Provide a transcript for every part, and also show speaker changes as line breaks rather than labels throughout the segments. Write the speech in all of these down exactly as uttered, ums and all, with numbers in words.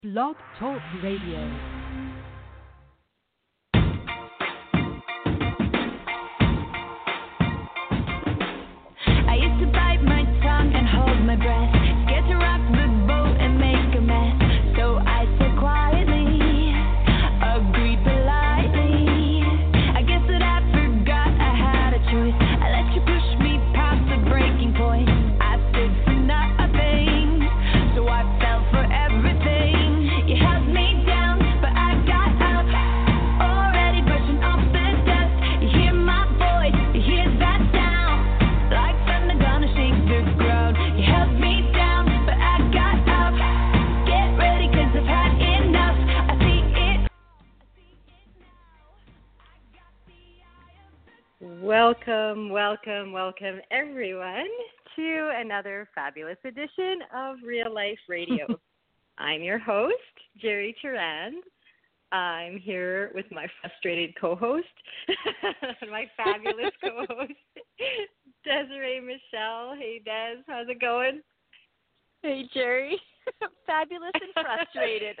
Blog Talk Radio.
I used to bite my tongue and hold my breath, scared to rock the boat and make a mess. So I said quietly, agreed politely. I guess that I forgot I had a choice. I let you push me past the breaking point. I stood for nothing, so I fell for everything. You held me down, but I got up. Already brushing off the dust. You hear my voice, you hear that sound, like thunder gonna shake the ground. You held me down, but I got up. Get ready, cause I've had enough. I see it.
Welcome, welcome, welcome, everyone, to another fabulous edition of Real Life Radio. I'm your host, Jerry Turan. I'm here with my frustrated co-host, my fabulous co-host, Desiree Michelle. Hey, Des, how's it going?
Hey, Jerry. Fabulous and frustrated.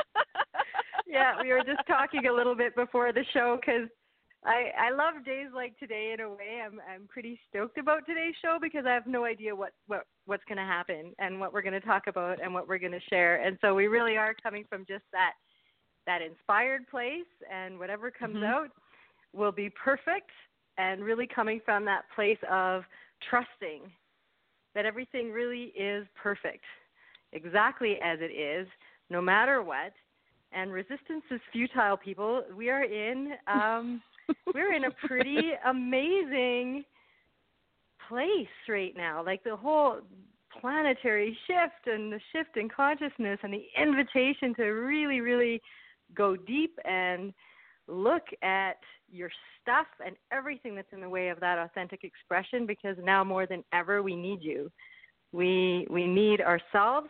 Yeah, we were just talking a little bit before the show because I, I love days like today in a way. I'm I'm pretty stoked about today's show because I have no idea what, what, what's going to happen and what we're going to talk about and what we're going to share. And so we really are coming from just that that inspired place, and whatever comes
Mhm.
out will be perfect, and really coming from that place of trusting that everything really is perfect, exactly as it is, no matter what. And resistance is futile, people. We are in um, we're in a pretty amazing place right now. Like the whole planetary shift and the shift in consciousness and the invitation to really, really go deep and look at your stuff and everything that's in the way of that authentic expression, because now more than ever we need you. We we need ourselves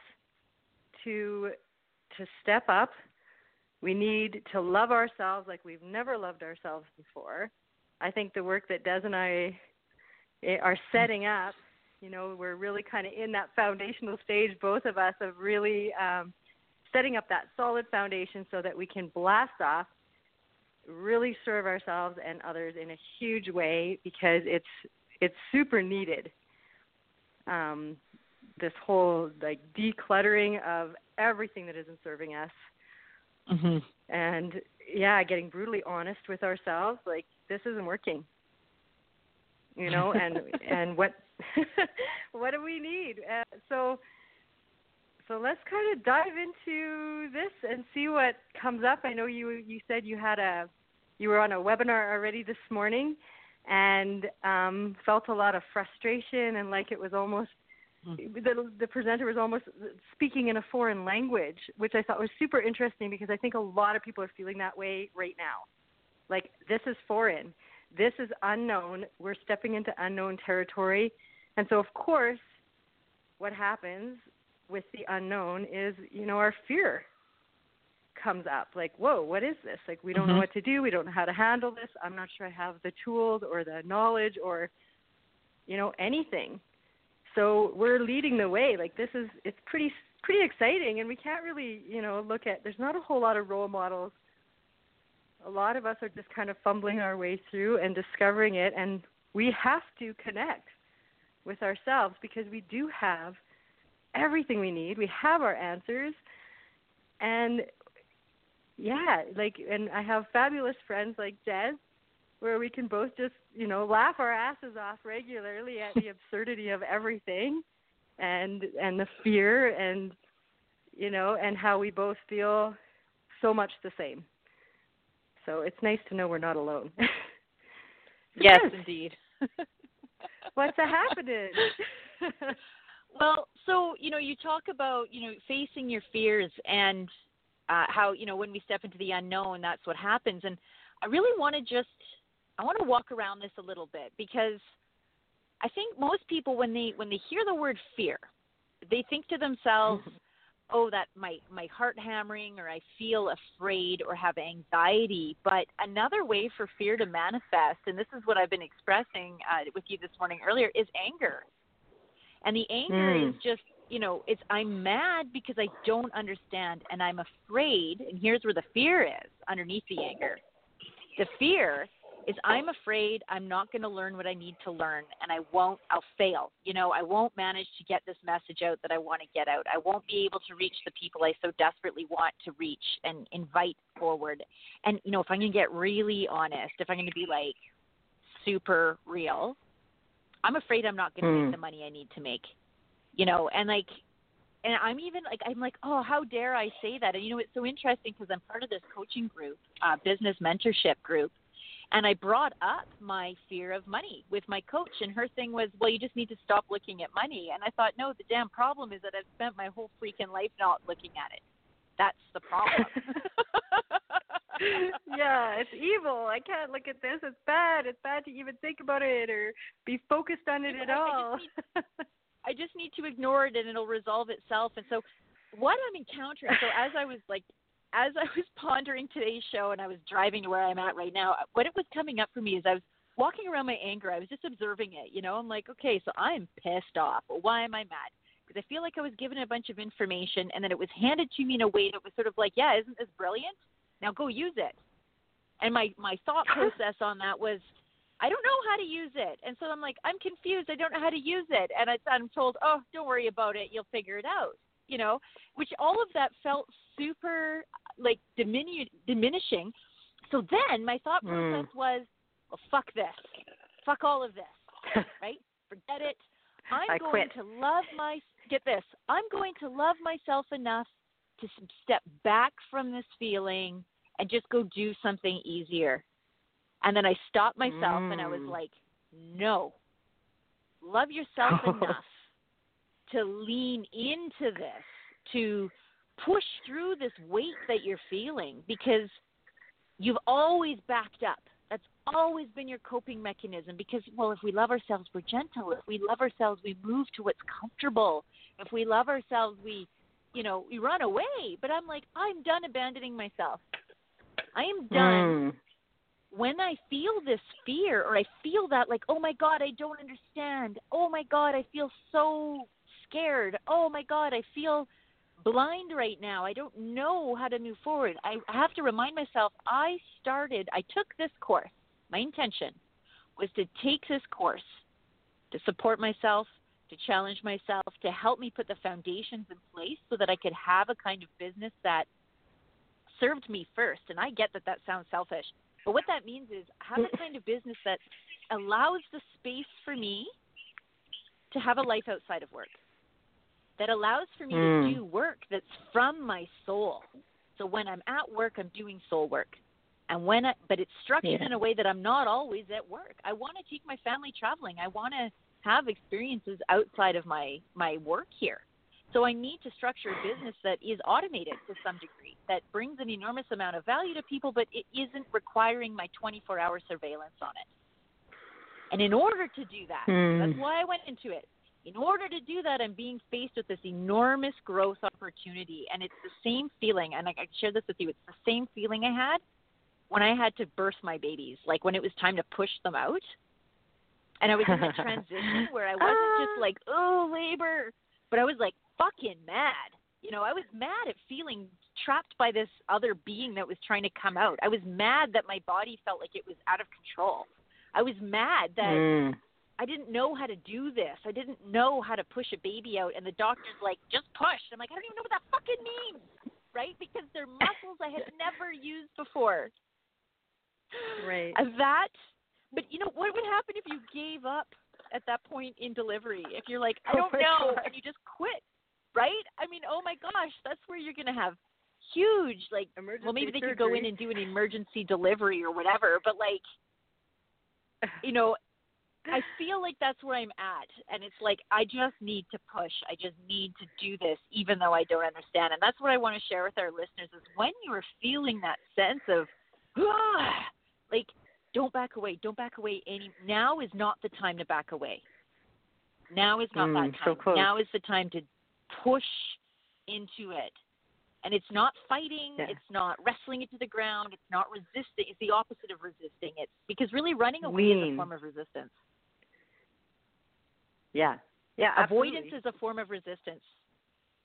to to step up. We need to love ourselves like we've never loved ourselves before. I think the work that Des and I are setting up, you know, we're really kind of in that foundational stage, both of us, of really um, setting up that solid foundation so that we can blast off, really serve ourselves and others in a huge way, because it's it's super needed. Um, this whole like decluttering of everything that isn't serving us.
Mm-hmm.
And yeah, getting brutally honest with ourselves, like this isn't working, you know, and and what what do we need? Uh, so so let's kind of dive into this and see what comes up. I know you you said you had a you were on a webinar already this morning, and um, felt a lot of frustration and like it was almost. The, the presenter was almost speaking in a foreign language, which I thought was super interesting, because I think a lot of people are feeling that way right now. Like, this is foreign. This is unknown. We're stepping into unknown territory. And so, of course, what happens with the unknown is, you know, our fear comes up. Like, whoa, what is this? Like, we don't
Mm-hmm.
know what to do. We don't know how to handle this. I'm not sure I have the tools or the knowledge or, you know, anything. So we're leading the way. Like, this is, it's pretty, pretty exciting, and we can't really, you know, look at, there's not a whole lot of role models. A lot of us are just kind of fumbling our way through and discovering it, and we have to connect with ourselves, because we do have everything we need. We have our answers, and yeah, like, and I have fabulous friends like Des, where we can both just, you know, laugh our asses off regularly at the absurdity of everything, and and the fear, and, you know, and how we both feel so much the same. So it's nice to know we're not alone.
Yes,
Yes.
indeed.
What's happening?
Well, so, you know, you talk about, you know, facing your fears and uh, how, you know, when we step into the unknown, that's what happens. And I really want to just, I want to walk around this a little bit, because I think most people, when they when they hear the word fear, they think to themselves, oh, that my, my heart hammering, or I feel afraid or have anxiety. But another way for fear to manifest, and this is what I've been expressing uh, with you this morning earlier, is anger. And the anger
Mm.
is just, you know, it's I'm mad because I don't understand and I'm afraid, and here's where the fear is underneath the anger. The fear is I'm afraid I'm not going to learn what I need to learn, and I won't, I'll fail. You know, I won't manage to get this message out that I want to get out. I won't be able to reach the people I so desperately want to reach and invite forward. And, you know, if I'm going to get really honest, if I'm going to be like super real, I'm afraid I'm not going to
mm.
make the money I need to make, you know, and like, and I'm even like, I'm like, oh, how dare I say that? And, you know, it's so interesting because I'm part of this coaching group, uh, business mentorship group. And I brought up my fear of money with my coach, and her thing was, well, you just need to stop looking at money. And I thought, no, the damn problem is that I've spent my whole freaking life not looking at it. That's the problem.
Yeah, it's evil. I can't look at this. It's bad. It's bad to even think about it or be focused on it at all.
I just, need, I just need to ignore it, and it'll resolve itself. And so what I'm encountering, so as I was like, as I was pondering today's show and I was driving to where I'm at right now, what it was coming up for me is I was walking around my anger. I was just observing it. You know, I'm like, okay, so I'm pissed off. Why am I mad? Because I feel like I was given a bunch of information and then it was handed to me in a way that was sort of like, yeah, isn't this brilliant? Now go use it. And my, my thought process on that was, I don't know how to use it. And so I'm like, I'm confused. I don't know how to use it. And I, I'm told, oh, don't worry about it. You'll figure it out. You know, which all of that felt super like diminu- diminishing. So then my thought process mm. was, well, fuck this. Fuck all of this, right? Forget it. I'm
I
going
quit.
to love my, get this, I'm going to love myself enough to step back from this feeling and just go do something easier. And then I stopped myself mm. and I was like, no, love yourself enough to lean into this, to push through this weight that you're feeling, because you've always backed up. That's always been your coping mechanism because, well, if we love ourselves, we're gentle. If we love ourselves, we move to what's comfortable. If we love ourselves, we, you know, we run away. But I'm like, I'm done abandoning myself. I am done. Mm. When I feel this fear or I feel that like, oh, my God, I don't understand. Oh, my God, I feel so scared. Oh, my God, I feel blind right now. I don't know how to move forward. I have to remind myself I started, I took this course. My intention was to take this course to support myself, to challenge myself, to help me put the foundations in place so that I could have a kind of business that served me first. And I get that that sounds selfish. But what that means is have a kind of business that allows the space for me to have a life outside of work, that allows for me mm. to do work that's from my soul. So when I'm at work, I'm doing soul work. And when I, but it's structured yeah. in a way that I'm not always at work. I want to take my family traveling. I want to have experiences outside of my, my work here. So I need to structure a business that is automated to some degree, that brings an enormous amount of value to people, but it isn't requiring my twenty-four hour surveillance on it. And in order to do that, mm. that's why I went into it. In order to do that, I'm being faced with this enormous growth opportunity. And it's the same feeling, and I, I share this with you, it's the same feeling I had when I had to birth my babies, like when it was time to push them out. And I was in the transition where I wasn't just like, oh, labor, but I was like fucking mad. You know, I was mad at feeling trapped by this other being that was trying to come out. I was mad that my body felt like it was out of control. I was mad that mm. I didn't know how to do this. I didn't know how to push a baby out. And the doctor's like, just push. I'm like, I don't even know what that fucking means, right? Because they're muscles I had never used before.
Right.
And that, but you know, what would happen if you gave up at that point in delivery? If you're like, I don't
oh
know,
God.
and you just quit, right? I mean, oh my gosh, that's where you're going to have huge, like,
emergency
well, maybe they
surgery.
could go in and do an emergency delivery or whatever, but like, you know, I feel like that's where I'm at. And it's like, I just need to push. I just need to do this, even though I don't understand. And that's what I want to share with our listeners is when you are feeling that sense of, ah, like, don't back away. Don't back away. Any now is not the time to back away. Now is not
mm,
that time.
So
now is the time to push into it. And it's not fighting.
Yeah.
It's not wrestling it to the ground. It's not resisting. It's the opposite of resisting. It's because really running away
Lean.
is a form of resistance.
Yeah. Yeah.
Avoidance
absolutely.
is a form of resistance.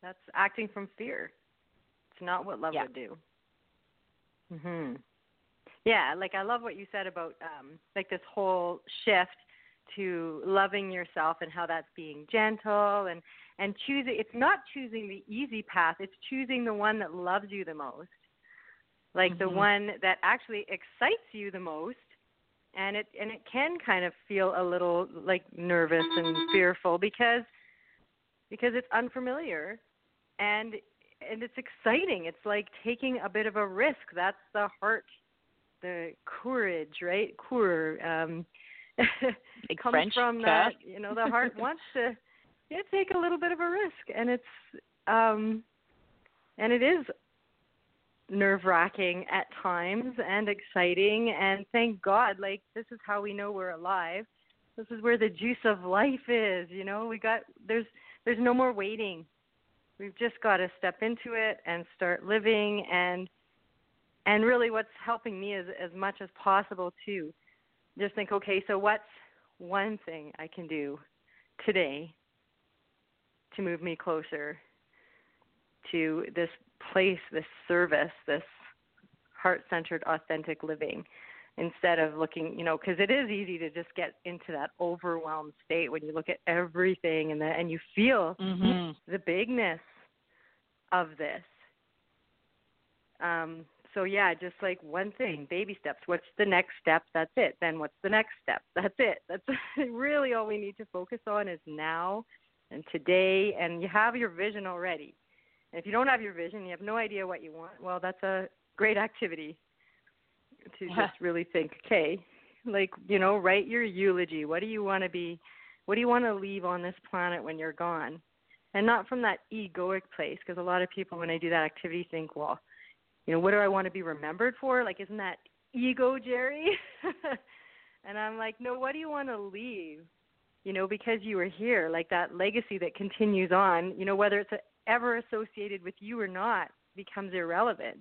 That's acting from fear. It's not what love
yeah.
would do. Mhm. Yeah, like I love what you said about um, like this whole shift to loving yourself and how that's being gentle and, and choosing. It's not choosing the easy path. It's choosing the one that loves you the most, like mm-hmm. the one that actually excites you the most. And it and it can kind of feel a little like nervous and fearful because because it's unfamiliar and and it's exciting. It's like taking a bit of a risk. That's the heart. The courage, right? Cour, um, it comes
French
from that. You know, the heart wants to yeah, take a little bit of a risk, and it's um, and it is nerve-wracking at times and exciting. And thank God, like this is how we know we're alive. This is where the juice of life is. You know, we got there's there's no more waiting. We've just got to step into it and start living and. And really what's helping me is as much as possible to just think, okay, so what's one thing I can do today to move me closer to this place, this service, this heart-centered, authentic living instead of looking, you know, because it is easy to just get into that overwhelmed state when you look at everything and, the, and you feel
mm-hmm.
the bigness of this. Um So, yeah, just like one thing, baby steps. What's the next step? That's it. Then what's the next step? That's it. That's really all we need to focus on is now and today. And you have your vision already. And if you don't have your vision, you have no idea what you want, well, that's a great activity to
yeah.
just really think, okay, like, you know, write your eulogy. What do you want to be? What do you want to leave on this planet when you're gone? And not from that egoic place, because a lot of people, when they do that activity, think, well, you know, what do I want to be remembered for? Like, isn't that ego, Jerry? And I'm like, no, what do you want to leave? You know, because you were here, like that legacy that continues on, you know, whether it's ever associated with you or not becomes irrelevant.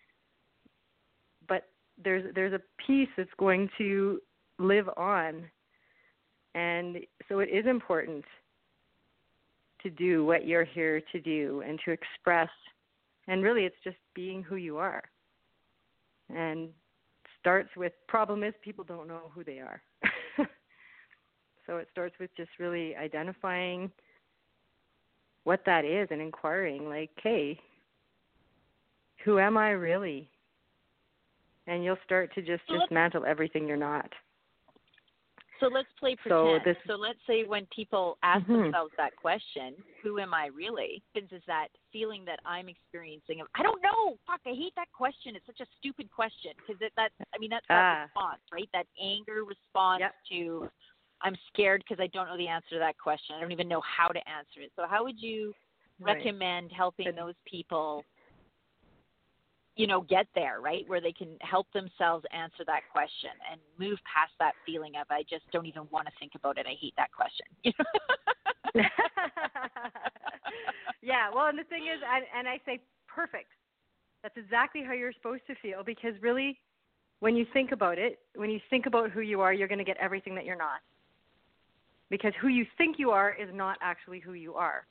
But there's there's a piece that's going to live on. And so it is important to do what you're here to do and to express. And really, it's just being who you are. And starts with, problem is people don't know who they are. So it starts with just really identifying what that is and inquiring, like, hey, who am I really? And you'll start to just dismantle everything you're not.
So let's play pretend.
So, this,
so let's say when people ask
mm-hmm.
themselves that question, who am I really? Is that feeling that I'm experiencing of, I don't know, fuck, I hate that question. It's such a stupid question because it, that, I mean, that's that
ah.
response, right? That anger response
yep.
to I'm scared because I don't know the answer to that question. I don't even know how to answer it. So how would you
right.
recommend helping those people, you know, get there, right, where they can help themselves answer that question and move past that feeling of I just don't even want to think about it. I hate that question.
Yeah, well, and the thing is, and, and I say perfect. That's exactly how you're supposed to feel because really when you think about it, when you think about who you are, you're going to get everything that you're not. Because who you think you are is not actually who you are.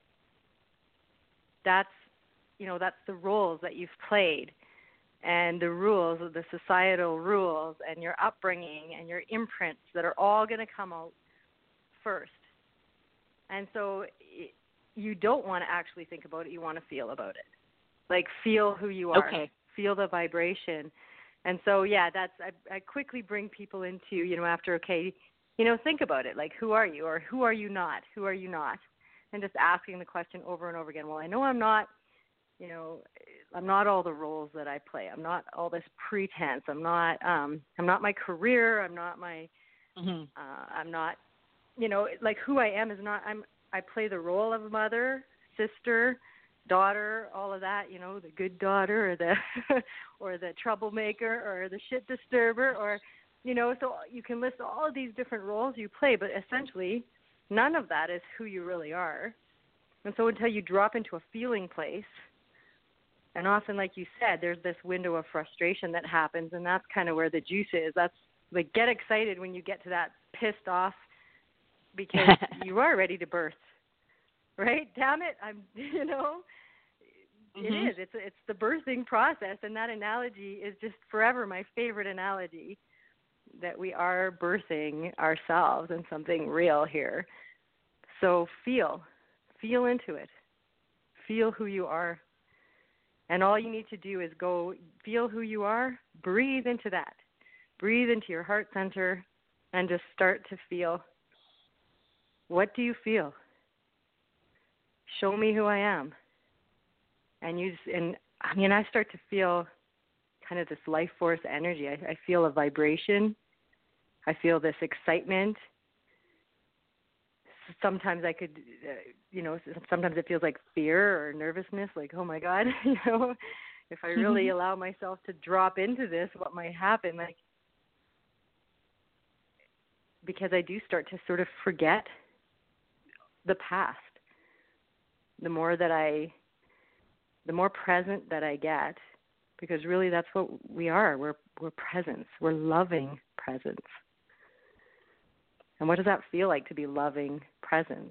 That's You know, that's the roles that you've played and the rules, the societal rules and your upbringing and your imprints that are all going to come out first. And so you don't want to actually think about it. You want to feel about it. Like feel who you are.
Okay.
Feel the vibration. And so, yeah, that's, I, I quickly bring people into, you know, after, okay, you know, think about it. Like, who are you or who are you not? Who are you not? And just asking the question over and over again. Well, I know I'm not, you know, I'm not all the roles that I play. I'm not all this pretense. I'm not, um, I'm not my career. I'm not my,
mm-hmm.
uh, I'm not, you know, like who I am is not, I'm, I play the role of mother, sister, daughter, all of that, you know, the good daughter or the, or the troublemaker or the shit disturber or, you know, so you can list all of these different roles you play, but essentially none of that is who you really are. And so until you drop into a feeling place, and often, like you said, there's this window of frustration that happens, and that's kind of where the juice is. That's like get excited when you get to that pissed off because you are ready to birth. right? Damn it, I'm, you know,
Mm-hmm.
it is. It's it's the birthing process, and that analogy is just forever my favorite analogy. That we are birthing ourselves in something real here. So feel, feel into it. Feel who you are. And all you need to do is go feel who you are, breathe into that. Breathe into your heart center and just start to feel. What do you feel? Show me who I am. And you just, and I mean, I start to feel kind of this life force energy. I, I feel a vibration. I feel this excitement. Sometimes I could, uh, you know, sometimes it feels like fear or nervousness, like, oh my God, you know, if I really allow myself to drop into this, what might happen? Like, because I do start to sort of forget the past. The more that I, the more present that I get, because really that's what we are. We're we're presence. We're loving presence. And what does that feel like to be loving presence?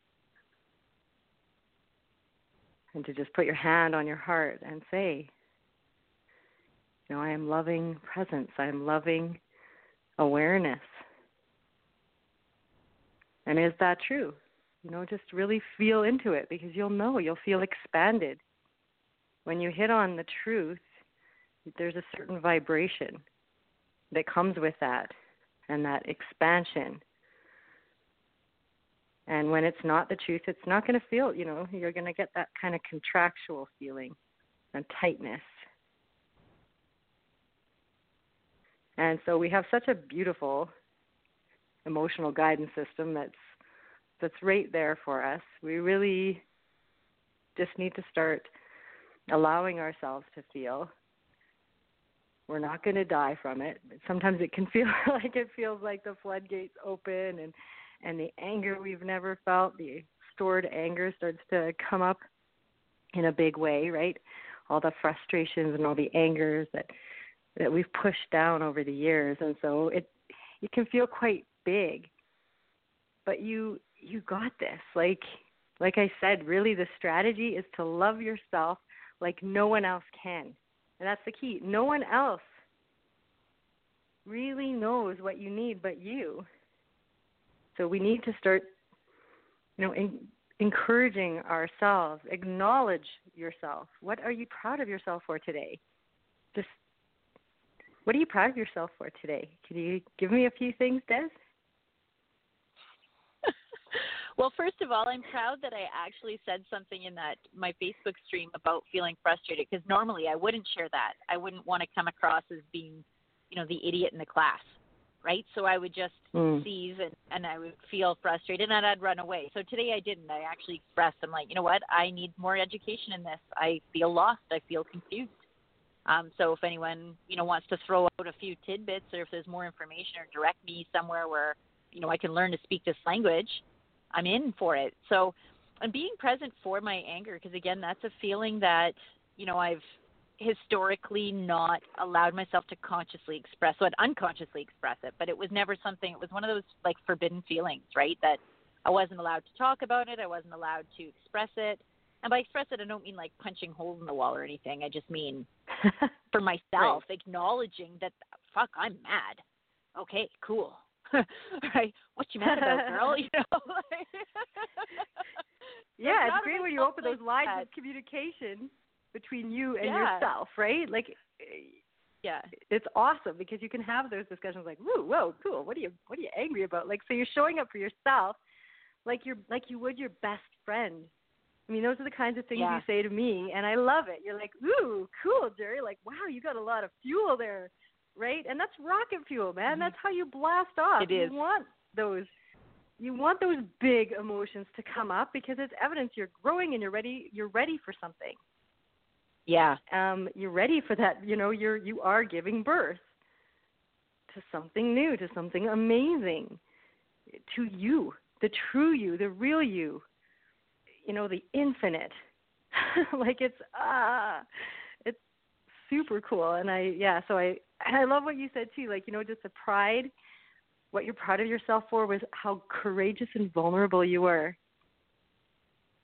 And to just put your hand on your heart and say, you know, I am loving presence. I am loving awareness. And is that true? You know, just really feel into it, because you'll know, you'll feel expanded. When you hit on the truth, there's a certain vibration that comes with that and that expansion. And when it's not the truth, it's not going to feel, you know, you're going to get that kind of contractual feeling and tightness. And so we have such a beautiful emotional guidance system that's that's right there for us. We really just need to start allowing ourselves to feel. We're not going to die from it. Sometimes it can feel like it feels like the floodgates open, and and the anger we've never felt, the stored anger starts to come up in a big way, right? All the frustrations and all the angers that that we've pushed down over the years. And so it it can feel quite big. But you you got this. Like like I said, really the strategy is to love yourself like no one else can. And that's the key. No one else really knows what you need but you. So we need to start, you know, in, encouraging ourselves. Acknowledge yourself. What are you proud of yourself for today? Just, what are you proud of yourself for today? Can you give me a few things, Des?
Well, first of all, I'm proud that I actually said something in that my Facebook stream about feeling frustrated, because normally I wouldn't share that. I wouldn't want to come across as being, you know, the idiot in the class, right? So I would just mm. seize and, and I would feel frustrated and I'd run away. So today I didn't. I actually expressed, I'm like, you know what? I need more education in this. I feel lost. I feel confused. Um, so if anyone, you know, wants to throw out a few tidbits, or if there's more information, or direct me somewhere where, you know, I can learn to speak this language, I'm in for it. So I'm being present for my anger, because, again, that's a feeling that, you know, I've historically not allowed myself to consciously express. So I'd unconsciously express it, but it was never something, it was one of those, like, forbidden feelings, right, that I wasn't allowed to talk about it. I wasn't allowed to express it. And by express it, I don't mean, like, punching holes in the wall or anything. I just mean for myself, right. Acknowledging that, fuck, I'm mad. Okay, cool. Right? What you mad about, girl? You know.
Yeah, it's great when you open those lines that. of communication between you and yeah. yourself, right? Like,
yeah,
it's awesome because you can have those discussions like, "Whoa, whoa, cool. What are you, what are you angry about?" Like, so you're showing up for yourself, like you're, like you would your best friend. I mean, those are the kinds of things yeah. you say to me, and I love it. You're like, "Ooh, cool, Jerry. Like, wow, you got a lot of fuel there." Right? And that's rocket fuel, man. Mm-hmm. That's how you blast off.
It is.
You want those you want those big emotions to come up because it's evidence you're growing and you're ready you're ready for something.
Yeah.
Um, you're ready for that, you know, you're you are giving birth to something new, to something amazing. To you, the true you, the real you. You know, the infinite. Like it's ah it's super cool. And I yeah, so I And I love what you said, too, like, you know, just the pride, what you're proud of yourself for was how courageous and vulnerable you were.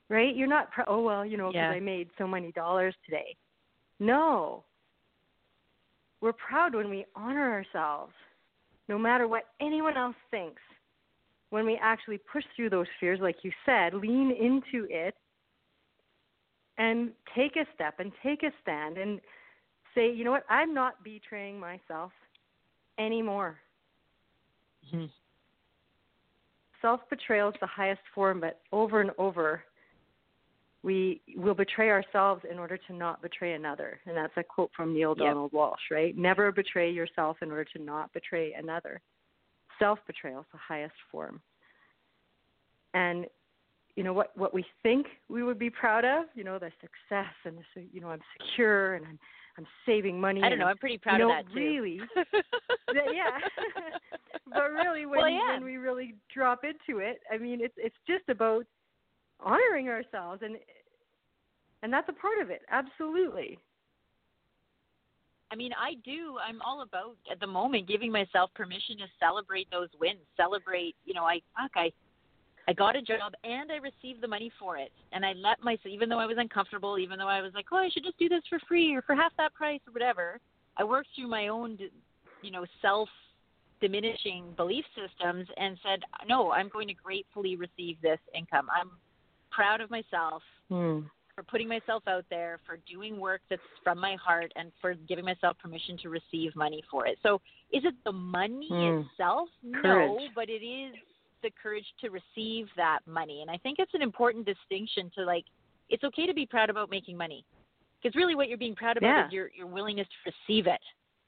right? You're not, pr- oh, well, you know, because
Yeah.
I made so many dollars today. No. We're proud when we honor ourselves, no matter what anyone else thinks. When we actually push through those fears, like you said, lean into it and take a step and take a stand and say, you know what, I'm not betraying myself anymore.
Mm-hmm.
Self-betrayal is the highest form, but over and over, we will betray ourselves in order to not betray another. And that's a quote from Neil
Yep.
Donald Walsh, right? Never betray yourself in order to not betray another. Self-betrayal is the highest form. And, you know, what, what we think we would be proud of, you know, the success and, the, you know, I'm secure and I'm I'm saving money.
I don't know.
I'm,
I'm pretty proud
you know,
of that, too.
Really, yeah. But really, when,
well, yeah.
when we really drop into it, I mean, it's it's just about honoring ourselves, and and that's a part of it, absolutely.
I mean, I do. I'm all about, at the moment, giving myself permission to celebrate those wins. Celebrate, you know, I, fuck, I, I got a job and I received the money for it. And I let myself, even though I was uncomfortable, even though I was like, oh, I should just do this for free or for half that price or whatever, I worked through my own, you know, self-diminishing belief systems and said, no, I'm going to gratefully receive this income. I'm proud of myself.
Hmm.
For putting myself out there, for doing work that's from my heart, and for giving myself permission to receive money for it. So is it the money
Mm.
itself?
Courage.
No, but it is the courage to receive that money. And I think it's an important distinction to, like, it's okay to be proud about making money. Because really what you're being proud about
Yeah.
is your, your willingness to receive it,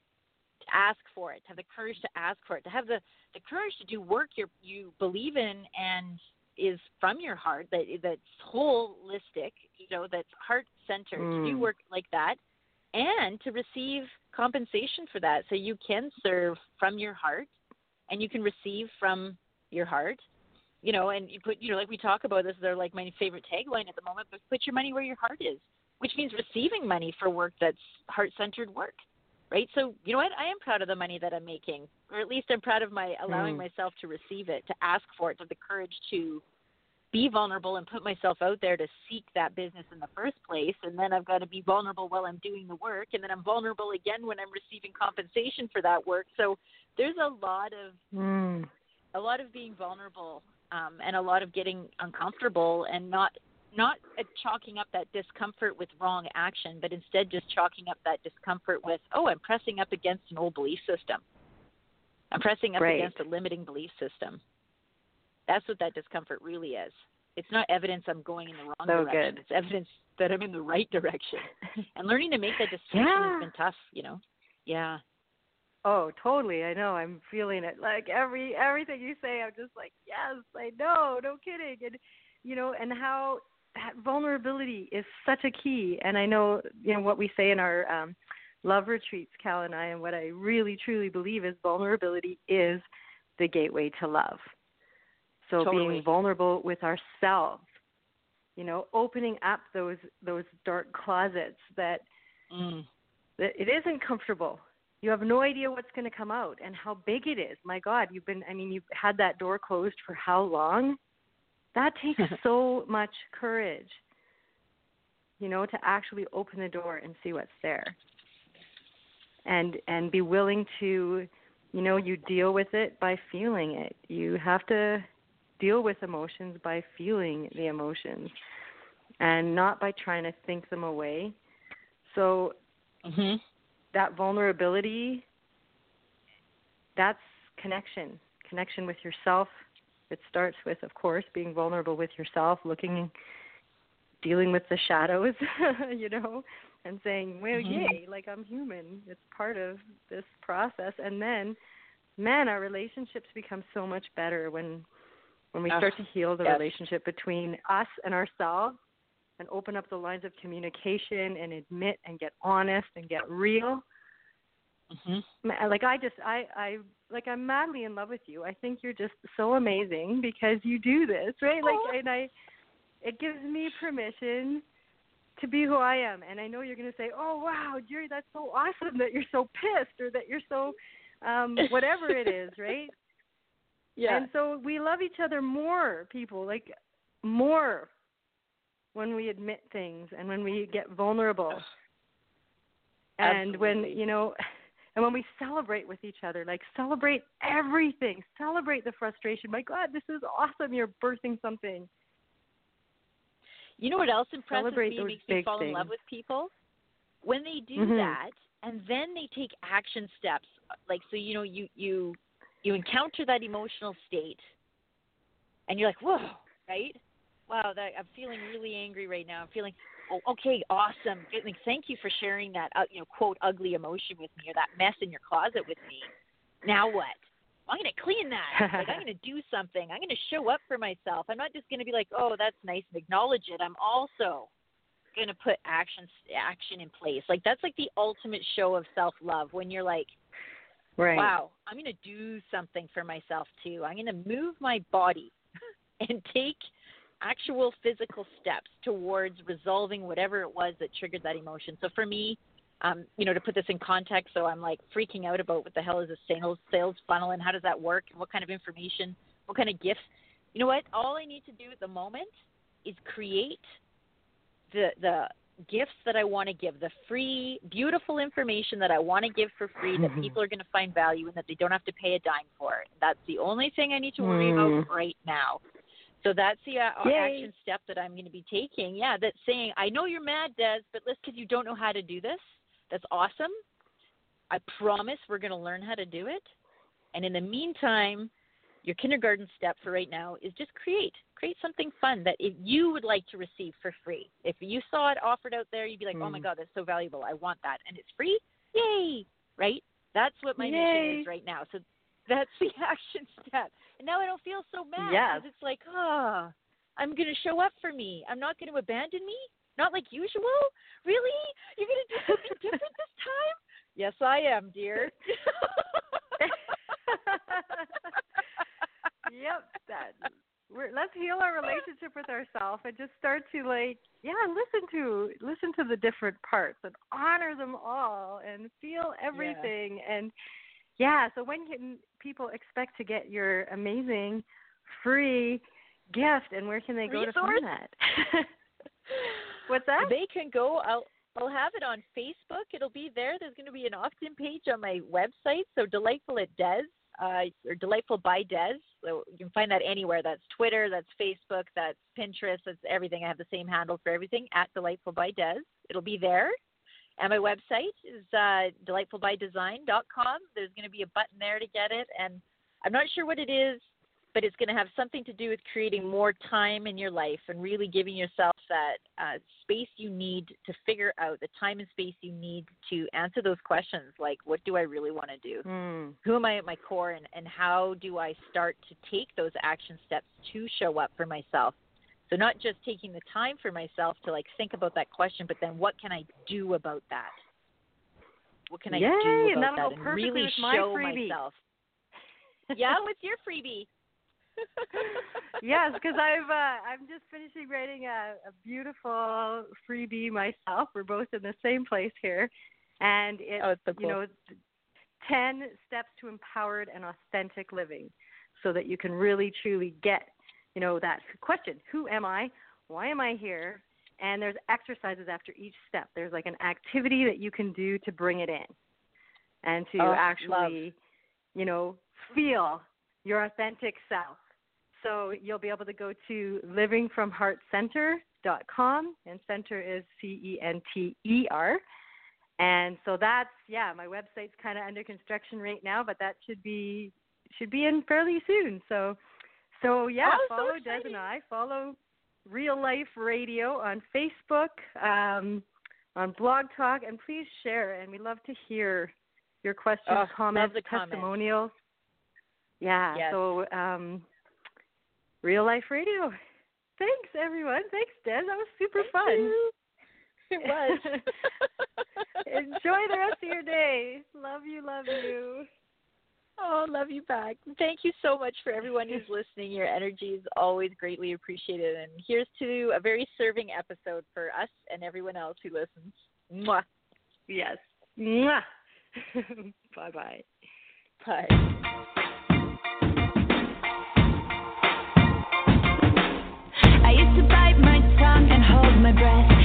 to ask for it, to have the courage to ask for it, to have the, the courage to do work you you believe in and is from your heart, that that's holistic, you know, that's heart-centered,
Mm.
to do work like that, and to receive compensation for that. So you can serve from your heart, and you can receive from your heart, you know, and you put, you know, like we talk about this, they're like my favorite tagline at the moment, but put your money where your heart is, which means receiving money for work that's heart-centered work, right? So, you know what, I am proud of the money that I'm making, or at least I'm proud of my allowing
Mm.
myself to receive it, to ask for it, to have the courage to be vulnerable and put myself out there to seek that business in the first place. And then I've got to be vulnerable while I'm doing the work. And then I'm vulnerable again when I'm receiving compensation for that work. So there's a lot of,
Mm.
a lot of being vulnerable um, and a lot of getting uncomfortable and not, not uh, chalking up that discomfort with wrong action, but instead just chalking up that discomfort with, oh, I'm pressing up against an old belief system. I'm pressing up
Right.
against a limiting belief system. That's what that discomfort really is. It's not evidence I'm going in the wrong
So
direction.
good.
It's evidence that I'm in the right direction. And learning to make that distinction
Yeah.
has been tough, you know? Yeah.
Oh, totally. I know. I'm feeling it. Like every everything you say, I'm just like, yes, I know. No kidding. And you know, and how that vulnerability is such a key. And I know, you know, what we say in our um, love retreats, Cal and I, and what I really truly believe is vulnerability is the gateway to love. So
Totally.
being vulnerable with ourselves, you know, opening up those those dark closets that,
Mm.
that it isn't comfortable. You have no idea what's going to come out and how big it is. My God, you've been, I mean, you've had that door closed for how long? That takes so much courage, you know, to actually open the door and see what's there. And and be willing to, you know, you deal with it by feeling it. You have to deal with emotions by feeling the emotions and not by trying to think them away. So
Mm-hmm.
that vulnerability, that's connection, connection with yourself. It starts with, of course, being vulnerable with yourself, looking, dealing with the shadows, you know, and saying, well,
Mm-hmm.
yay, like I'm human. It's part of this process. And then, man, our relationships become so much better when when we
Oh,
start to heal the
yes.
relationship between us and ourselves and open up the lines of communication and admit and get honest and get real.
Mm-hmm.
Ma- Like I just, I, I, like I'm madly in love with you. I think you're just so amazing because you do this, right? Like,
Aw.
and I, it gives me permission to be who I am. And I know you're going to say, oh, wow, Jerry, that's so awesome that you're so pissed or that you're so, um, whatever it is, right?
Yeah.
And so we love each other more, people, like more. when we admit things and when we get vulnerable. And
Absolutely.
when, you know, and when we celebrate with each other, like celebrate everything, celebrate the frustration. My God, this is awesome. You're birthing something.
You know what else impresses
Celebrate
me,
those
makes me
big
fall in
things.
love with people? When they do
Mhm.
that, and then they take action steps. Like, so, you know, you, you, you encounter that emotional state, and you're like, whoa, right? Wow, that, I'm feeling really angry right now. I'm feeling, oh, okay, awesome. Like, thank you for sharing that, uh, you know, quote, ugly emotion with me, or that mess in your closet with me. Now what? I'm going to clean that. Like, I'm going to do something. I'm going to show up for myself. I'm not just going to be like, oh, that's nice, and acknowledge it. I'm also going to put action action in place. Like, that's like the ultimate show of self-love, when you're like,
Right.
wow, I'm going to do something for myself too. I'm going to move my body and take actual physical steps towards resolving whatever it was that triggered that emotion. So for me, um, you know, to put this in context, so I'm like freaking out about what the hell is a sales sales funnel and how does that work and what kind of information, what kind of gifts. You know what? All I need to do at the moment is create the the gifts that I want to give, the free, beautiful information that I want to give for free that people are going to find value in, that they don't have to pay a dime for. That's the only thing I need to worry
Mm.
about right now. So that's the uh,
Yay.
action step that I'm going to be taking. Yeah, that's saying, I know you're mad, Des, but let's, because you don't know how to do this. That's awesome. I promise we're going to learn how to do it. And in the meantime, your kindergarten step for right now is just create. Create something fun that if you would like to receive for free. If you saw it offered out there, you'd be like,
Mm.
oh, my God, that's so valuable. I want that. And it's free. Yay. Right? That's what my
Yay.
mission is right now. So that's the action step. And now I don't feel so mad.
Yes.
Because it's like, oh, I'm going to show up for me. I'm not going to abandon me. Not like usual. Really? You're going to do something different this time? Yes, I am, dear.
Yep. That. We're, let's heal our relationship with ourselves and just start to, like, yeah, listen to listen to the different parts and honor them all and feel everything. Yeah. And yeah, so when can people expect to get your amazing free gift, and where can they go
Resource?
to find that? What's that?
They can go. I'll I'll have it on Facebook. It'll be there. There's going to be an opt-in page on my website. So Delightful at Des, uh, or Delightful by Des. So you can find that anywhere. That's Twitter. That's Facebook. That's Pinterest. That's everything. I have the same handle for everything, at Delightful by Des. It'll be there. And my website is uh, delightful by design dot com. There's going to be a button there to get it. And I'm not sure what it is, but it's going to have something to do with creating more time in your life and really giving yourself that uh, space you need to figure out, the time and space you need to answer those questions, like, what do I really want to do?
Mm.
Who am I at my core, and, and how do I start to take those action steps to show up for myself? So not just taking the time for myself to, like, think about that question, but then what can I do about that? What can I
Yay,
do
and
about
that'll
that
go
and
perfectly
really
with my
show
freebie.
myself? Yeah, what's your freebie?
Yes, because I've uh, I'm just finishing writing a, a beautiful freebie myself. We're both in the same place here, and it's,
Oh, it's so cool.
you know, ten steps to empowered and authentic living, so that you can really truly get, you know, that question: who am I? Why am I here? And there's exercises after each step. There's like an activity that you can do to bring it in, and to
oh,
actually,
love.
you know, feel your authentic self. So you'll be able to go to living from heart center dot com, and center is C E N T E R. And so that's, yeah, my website's kind of under construction right now, but that should be should be in fairly soon. So, so yeah,
oh,
follow
so
Des and I. Follow Real Life Radio on Facebook, um, on Blog Talk, and please share. And we love to hear your questions,
oh,
comments,
love the
testimonials. Comments. Yeah,
yes.
so um, Real Life Radio. Thanks, everyone. Thanks, Des. That was super
Thank
fun.
You. It was.
Enjoy the rest of your day. Love you, love you.
Oh, love you back. Thank you so much for everyone who's listening. Your energy is always greatly appreciated. And here's to a very serving episode for us and everyone else who listens. Mwah.
Yes. Mwah. Bye-bye.
Bye.
I used to bite my tongue and hold my breath.